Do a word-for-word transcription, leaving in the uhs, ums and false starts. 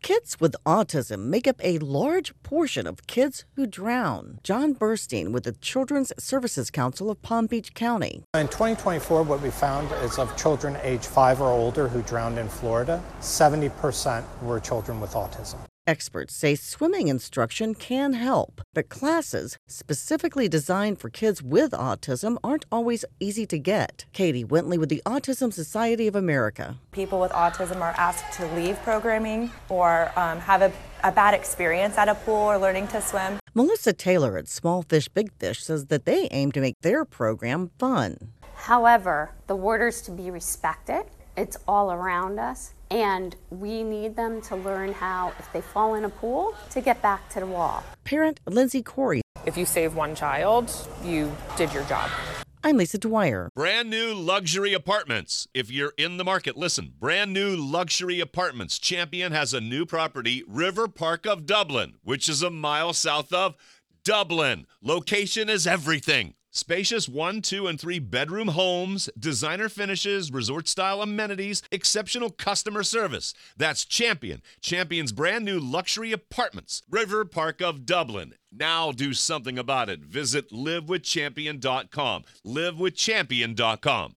Kids with autism make up a large portion of kids who drown. John Burstein with the Children's Services Council of Palm Beach County. In twenty twenty-four, what we found is of children age five or older who drowned in Florida, seventy percent were children with autism. Experts say swimming instruction can help, but classes specifically designed for kids with autism aren't always easy to get. Katie Wintley with the Autism Society of America. People with autism are asked to leave programming or um, have a, a bad experience at a pool or learning to swim. Melissa Taylor at Small Fish Big Fish says that they aim to make their program fun. However, the warders to be respected. It's all around us, and we need them to learn how, if they fall in a pool, to get back to the wall. Parent Lindsay Corey. If you save one child, you did your job. I'm Lisa Dwyer. Brand new luxury apartments. If you're in the market, listen. Brand new luxury apartments. Champion has a new property, River Park of Dublin, which is a mile south of Dublin. Location is everything. Spacious one, two, and three bedroom homes, designer finishes, resort-style amenities, exceptional customer service. That's Champion. Champion's brand new luxury apartments. River Park of Dublin. Now do something about it. Visit live with champion dot com. live with champion dot com.